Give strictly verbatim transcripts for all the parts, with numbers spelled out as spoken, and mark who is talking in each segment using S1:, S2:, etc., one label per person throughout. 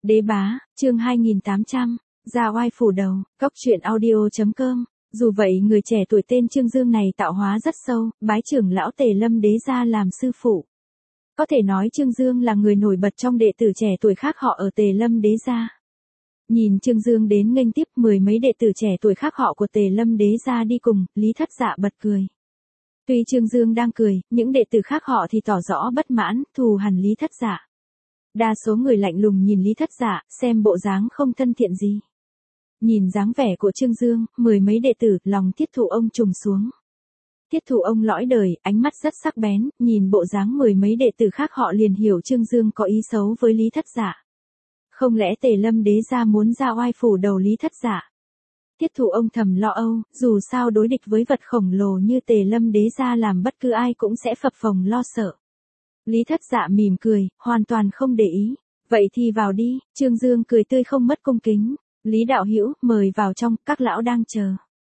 S1: Đế bá, chương hai nghìn tám trăm, ra oai phủ đầu, cốc truyện audio.com. Dù vậy người trẻ tuổi tên Trương Dương này tạo hóa rất sâu, bái trưởng lão Tề Lâm Đế gia làm sư phụ. Có thể nói Trương Dương là người nổi bật trong đệ tử trẻ tuổi khác họ ở Tề Lâm Đế gia. Nhìn Trương Dương đến nghênh tiếp, mười mấy đệ tử trẻ tuổi khác họ của Tề Lâm Đế gia đi cùng, Lý Thất Dạ bật cười. Tuy Trương Dương đang cười, những đệ tử khác họ thì tỏ rõ bất mãn, thù hằn Lý Thất Dạ. Đa số người lạnh lùng nhìn Lý Thất Dạ, xem bộ dáng không thân thiện gì. Nhìn dáng vẻ của Trương Dương, mười mấy đệ tử, lòng Thiết Thụ ông trùng xuống. Thiết Thụ ông lõi đời, ánh mắt rất sắc bén, nhìn bộ dáng mười mấy đệ tử khác họ liền hiểu Trương Dương có ý xấu với Lý Thất Dạ. Không lẽ Tề Lâm Đế gia muốn ra oai phủ đầu Lý Thất Dạ? Thiết Thụ ông thầm lo âu, dù sao đối địch với vật khổng lồ như Tề Lâm Đế gia làm bất cứ ai cũng sẽ phập phồng lo sợ. Lý Thất Dạ mỉm cười, hoàn toàn không để ý. Vậy thì vào đi, Trương Dương cười tươi không mất cung kính. Lý đạo hữu, mời vào trong, các lão đang chờ.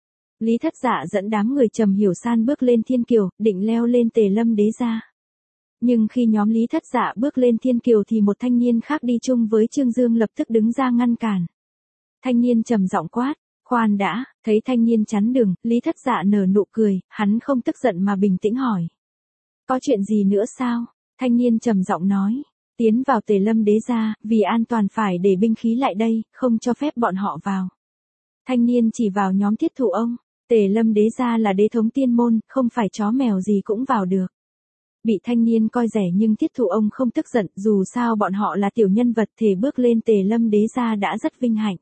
S1: Lý Thất Dạ dẫn đám người Trầm Hiểu San bước lên thiên kiều, định leo lên Tề Lâm Đế gia. Nhưng khi nhóm Lý Thất Dạ bước lên thiên kiều thì một thanh niên khác đi chung với Trương Dương lập tức đứng ra ngăn cản. Thanh niên trầm giọng quát, khoan đã, thấy thanh niên chắn đường, Lý Thất Dạ nở nụ cười, hắn không tức giận mà bình tĩnh hỏi. Có chuyện gì nữa sao? Thanh niên trầm giọng nói, tiến vào Tề Lâm Đế gia, vì an toàn phải để binh khí lại đây, không cho phép bọn họ vào. Thanh niên chỉ vào nhóm Thiết Thụ ông, Tề Lâm Đế gia là đế thống tiên môn, không phải chó mèo gì cũng vào được. Bị thanh niên coi rẻ nhưng Thiết Thụ ông không tức giận, dù sao bọn họ là tiểu nhân vật thể bước lên Tề Lâm Đế gia đã rất vinh hạnh.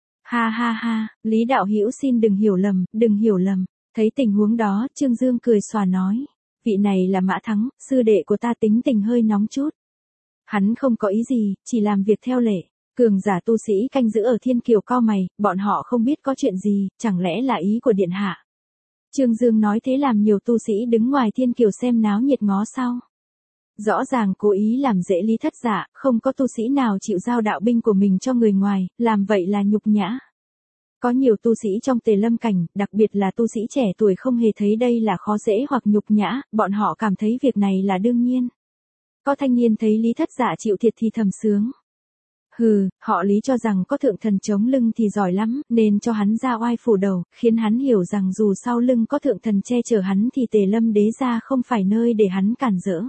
S1: Ha ha ha, Lý đạo hữu xin đừng hiểu lầm, đừng hiểu lầm. Thấy tình huống đó, Trương Dương cười xòa nói, vị này là Mã Thắng, sư đệ của ta tính tình hơi nóng chút. Hắn không có ý gì, chỉ làm việc theo lệ. Cường giả tu sĩ canh giữ ở thiên kiều cau mày, bọn họ không biết có chuyện gì, chẳng lẽ là ý của điện hạ. Trương Dương nói thế làm nhiều tu sĩ đứng ngoài thiên kiều xem náo nhiệt ngó sau. Rõ ràng cố ý làm dễ Lý Thất Dạ, không có tu sĩ nào chịu giao đạo binh của mình cho người ngoài, làm vậy là nhục nhã. Có nhiều tu sĩ trong Tề Lâm cảnh, đặc biệt là tu sĩ trẻ tuổi không hề thấy đây là khó dễ hoặc nhục nhã, bọn họ cảm thấy việc này là đương nhiên. Có thanh niên thấy Lý Thất Dạ chịu thiệt thì thầm sướng. Hừ, họ Lý cho rằng có thượng thần chống lưng thì giỏi lắm, nên cho hắn ra oai phủ đầu, khiến hắn hiểu rằng dù sau lưng có thượng thần che chở hắn thì Tề Lâm Đế gia không phải nơi để hắn cản rỡ.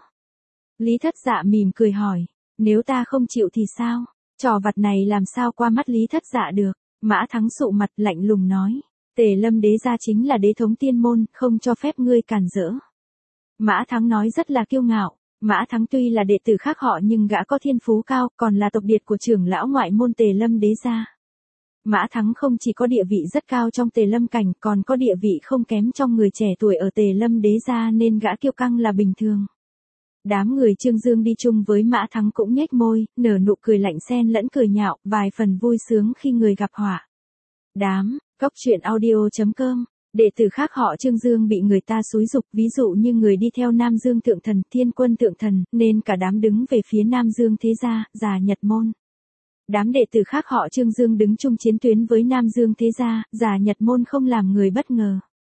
S1: Lý Thất Dạ mỉm cười hỏi, nếu ta không chịu thì sao? Trò vặt này làm sao qua mắt Lý Thất Dạ được? Mã Thắng sụ mặt lạnh lùng nói, Tề Lâm Đế gia chính là đế thống tiên môn, không cho phép ngươi cản rỡ. Mã Thắng nói rất là kiêu ngạo. Mã Thắng tuy là đệ tử khác họ nhưng gã có thiên phú cao, còn là tộc điệt của trưởng lão ngoại môn Tề Lâm Đế gia. Mã Thắng không chỉ có địa vị rất cao trong Tề Lâm cảnh, còn có địa vị không kém trong người trẻ tuổi ở Tề Lâm Đế gia nên gã kiêu căng là bình thường. Đám người Trương Dương đi chung với Mã Thắng cũng nhếch môi, nở nụ cười lạnh xen lẫn cười nhạo, vài phần vui sướng khi người gặp họa. Đám, cốc truyện audio.com. Đệ tử khác họ Trương Dương bị người ta xúi giục, ví dụ như người đi theo Nam Dương Thượng Thần, Thiên Quân Thượng Thần, nên cả đám đứng về phía Nam Dương Thế gia, Già Nhật Môn. Đám đệ tử khác họ Trương Dương đứng chung chiến tuyến với Nam Dương Thế gia, Già Nhật Môn không làm người bất ngờ.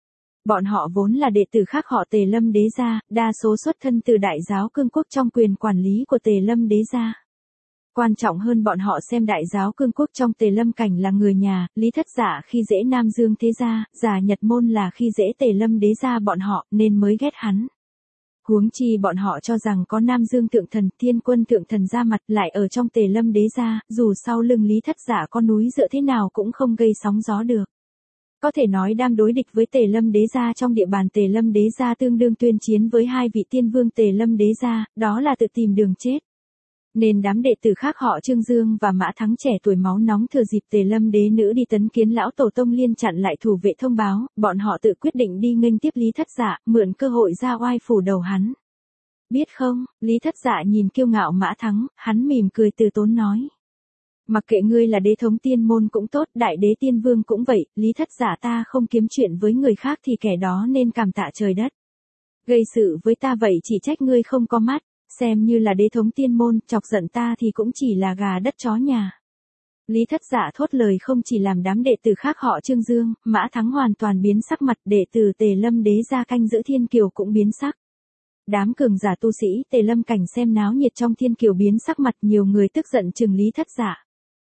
S1: Bọn họ vốn là đệ tử khác họ Tề Lâm Đế gia, đa số xuất thân từ Đại giáo Cương Quốc trong quyền quản lý của Tề Lâm Đế gia. Quan trọng hơn bọn họ xem Đại giáo Cương Quốc trong Tề Lâm cảnh là người nhà, Lý Thất Dạ khi dễ Nam Dương Thế gia, Già Nhật Môn là khi dễ Tề Lâm Đế gia bọn họ nên mới ghét hắn. Huống chi bọn họ cho rằng có Nam Dương Thượng Thần, Thiên Quân Thượng Thần ra mặt lại ở trong Tề Lâm Đế gia, dù sau lưng Lý Thất Dạ có núi dựa thế nào cũng không gây sóng gió được. Có thể nói đang đối địch với Tề Lâm Đế gia trong địa bàn Tề Lâm Đế gia tương đương tuyên chiến với hai vị tiên vương Tề Lâm Đế gia, đó là tự tìm đường chết. Nên đám đệ tử khác họ Trương Dương và Mã Thắng trẻ tuổi máu nóng thừa dịp Tề Lâm Đế nữ đi tấn kiến lão tổ tông liên chặn lại thủ vệ thông báo, bọn họ tự quyết định đi nghênh tiếp Lý Thất Dạ, mượn cơ hội ra oai phủ đầu hắn. Biết không, Lý Thất Dạ nhìn kiêu ngạo Mã Thắng, hắn mỉm cười từ tốn nói. Mặc kệ ngươi là đế thống tiên môn cũng tốt, đại đế tiên vương cũng vậy, Lý Thất Dạ ta không kiếm chuyện với người khác thì kẻ đó nên cảm tạ trời đất. Gây sự với ta vậy chỉ trách ngươi không có mắt. Xem như là đế thống tiên môn, chọc giận ta thì cũng chỉ là gà đất chó nhà. Lý Thất Dạ thốt lời không chỉ làm đám đệ tử khác họ Trương Dương, Mã Thắng hoàn toàn biến sắc mặt, đệ tử Tề Lâm Đế gia canh giữ thiên kiều cũng biến sắc. Đám cường giả tu sĩ Tề Lâm cảnh xem náo nhiệt trong thiên kiều biến sắc mặt, nhiều người tức giận chừng Lý Thất Dạ.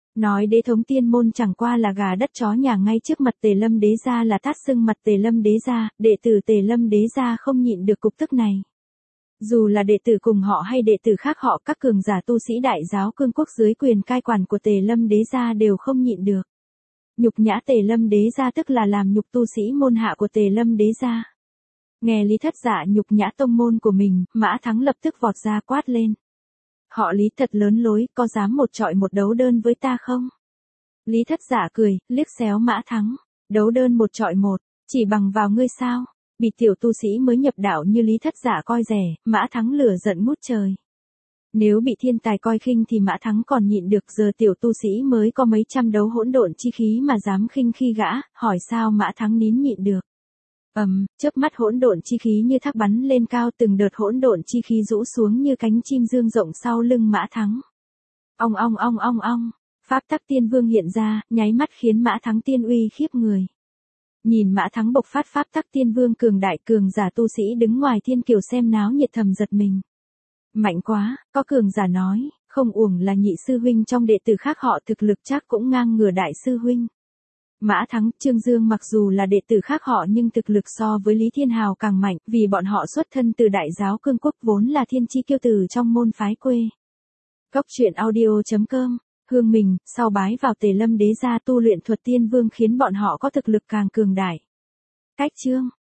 S1: Nói đế thống tiên môn chẳng qua là gà đất chó nhà ngay trước mặt Tề Lâm đế gia là tát sưng mặt Tề Lâm đế gia, đệ tử Tề Lâm đế gia không nhịn được cục tức này. Dù là đệ tử cùng họ hay đệ tử khác họ, các cường giả tu sĩ đại giáo cương quốc dưới quyền cai quản của Tề Lâm đế gia đều không nhịn được. Nhục nhã Tề Lâm đế gia tức là làm nhục tu sĩ môn hạ của Tề Lâm đế gia. Nghe Lý Thất Dạ nhục nhã tông môn của mình, Mã Thắng lập tức vọt ra quát lên. Họ Lý thật lớn lối, có dám một trọi một đấu đơn với ta không? Lý Thất Dạ cười, liếc xéo Mã Thắng. Đấu đơn một trọi một, chỉ bằng vào ngươi sao? Bị tiểu tu sĩ mới nhập đạo như Lý Thất Dạ coi rẻ, Mã Thắng lửa giận ngút trời. Nếu bị thiên tài coi khinh thì Mã Thắng còn nhịn được, giờ tiểu tu sĩ mới có mấy trăm đấu hỗn độn chi khí mà dám khinh khi gã, hỏi sao Mã Thắng nín nhịn được. Ầm, um, chớp mắt hỗn độn chi khí như thác bắn lên cao, từng đợt hỗn độn chi khí rũ xuống như cánh chim dương rộng sau lưng Mã Thắng. Ong ong ong ong ong, pháp tắc tiên vương hiện ra, nháy mắt khiến Mã Thắng tiên uy khiếp người. Nhìn Mã Thắng bộc phát pháp tắc tiên vương cường đại, cường giả tu sĩ đứng ngoài thiên kiều xem náo nhiệt thầm giật mình. Mạnh quá, có cường giả nói, không uổng là nhị sư huynh trong đệ tử khác họ thực lực chắc cũng ngang ngửa đại sư huynh. Mã Thắng, Trương Dương mặc dù là đệ tử khác họ nhưng thực lực so với Lý Thiên Hào càng mạnh, vì bọn họ xuất thân từ đại giáo cương quốc vốn là thiên chi kiêu tử trong môn phái quê. Cốc truyện audio chấm com, Hương mình, sau bái vào Tề Lâm đế gia tu luyện thuật tiên vương khiến bọn họ có thực lực càng cường đại. Cách chương